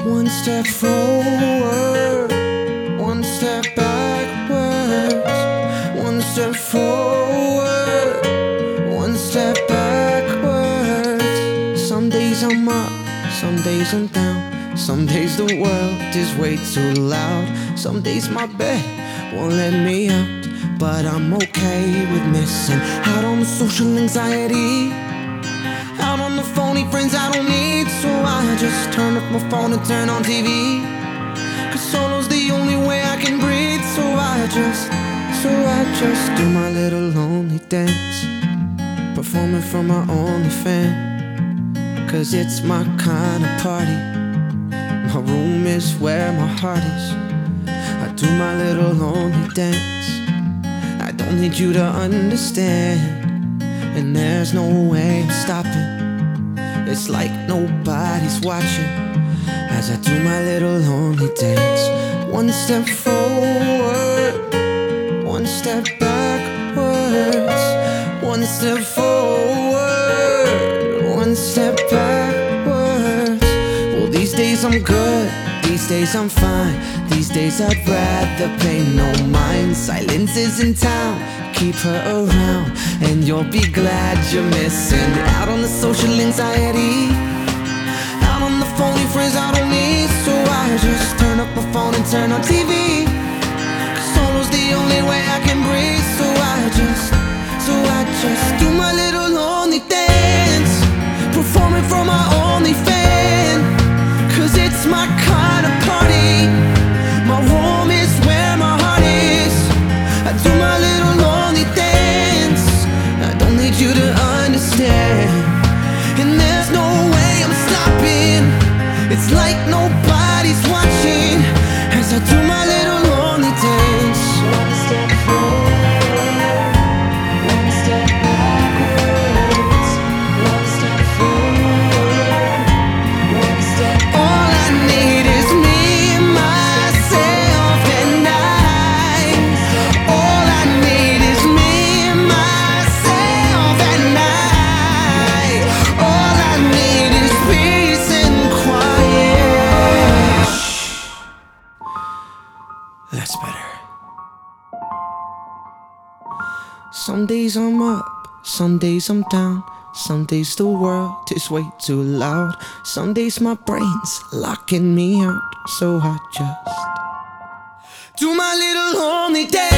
One step forward, one step backwards. One step forward, one step backwards. Some days I'm up, some days I'm down. Some days the world is way too loud. Some days my bed won't let me out, but I'm okay with missing out on the social anxiety, out on the phony friends I don't need. So I just turn off my phone and turn on TV, 'cause solo's the only way I can breathe. So I just do my little lonely dance, performing for my only fan, 'cause it's my kind of party. My room is where my heart is. I do my little lonely dance. I don't need you to understand, and there's no way I'm stopping. It's like nobody's watching as I do my little lonely dance. One step forward, one step backwards. One step forward, one step backwards. Well, these days I'm good, these days I'm fine. These days I'd rather pay no mind. Silence is in town, keep her around, and you'll be glad you're missing out on the social anxiety, out on the phony friends I don't need. So I just turn up my phone and turn on TV, 'cause solo's the only way I can breathe. So I just do my little lonely dance, performing for my only fan, 'cause it's my kind of party. My home is where my heart is. I do my little lonely dance. I don't need you to understand, and there's no way I'm stopping. It's like nobody's watching as I do my little lonely dance. One step forward, one step backwards. One step forward, one step. All I need is me, myself, and I. All I need is me, myself, and I. All I need is peace and quiet. That's better. Some days I'm up, some days I'm down. Some days the world is way too loud. Some days my brain's locking me out. So I just do my little lonely dance.